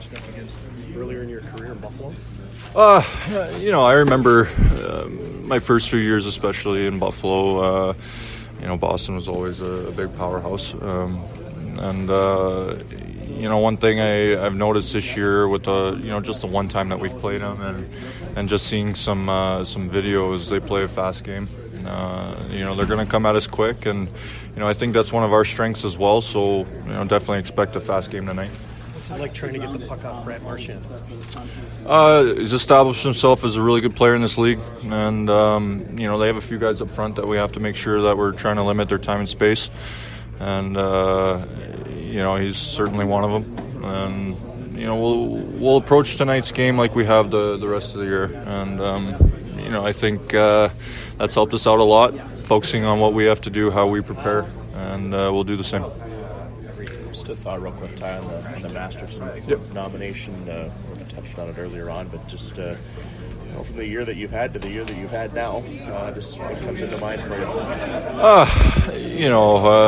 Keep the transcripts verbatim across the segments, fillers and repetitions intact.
matched up against earlier in your career in Buffalo? Uh, you know, I remember um, my first few years, especially in Buffalo. Uh, you know, Boston was always a, a big powerhouse. Um, and, uh, you know, one thing I, I've noticed this year with the, you know, just the one time that we've played them and, and just seeing some uh, some videos, they play a fast game. Uh, you know, they're going to come at us quick, and, you know, I think that's one of our strengths as well. So, you know, definitely expect a fast game tonight. What's it like trying to get the puck off Brad Marchand? Uh, he's established himself as a really good player in this league, and um, you know, they have a few guys up front that we have to make sure that we're trying to limit their time and space, and uh, you know, he's certainly one of them. And you know, we'll we'll approach tonight's game like we have the the rest of the year, and um, you know, I think uh, that's helped us out a lot, focusing on what we have to do, how we prepare, and uh, we'll do the same. Just a thought real quick, Ty, on the, on the Masterton yep. nomination. Uh, we touched on it earlier on, but just uh, you know, from the year that you've had to the year that you've had now, uh, just what comes into mind for you? Uh, you know, uh,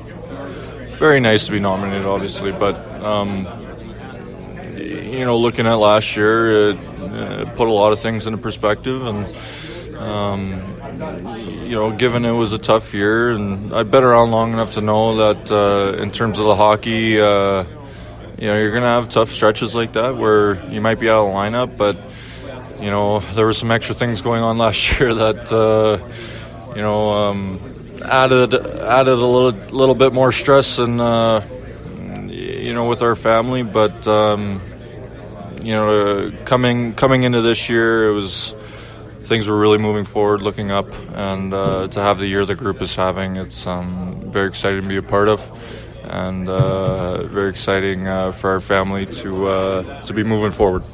very nice to be nominated, obviously, but um, you know, looking at last year, it, it put a lot of things into perspective, and um, you know, given it was a tough year, and I've been around long enough to know that uh, in terms of the hockey, uh, you know, you're going to have tough stretches like that where you might be out of the lineup, but, you know, there were some extra things going on last year that, uh, you know, um, added added a little little bit more stress and, uh, you know, with our family, but, um, you know, coming coming into this year, it was... things were really moving forward, looking up, and uh, to have the year the group is having, it's um, very exciting to be a part of, and uh, very exciting uh, for our family to uh, to be moving forward.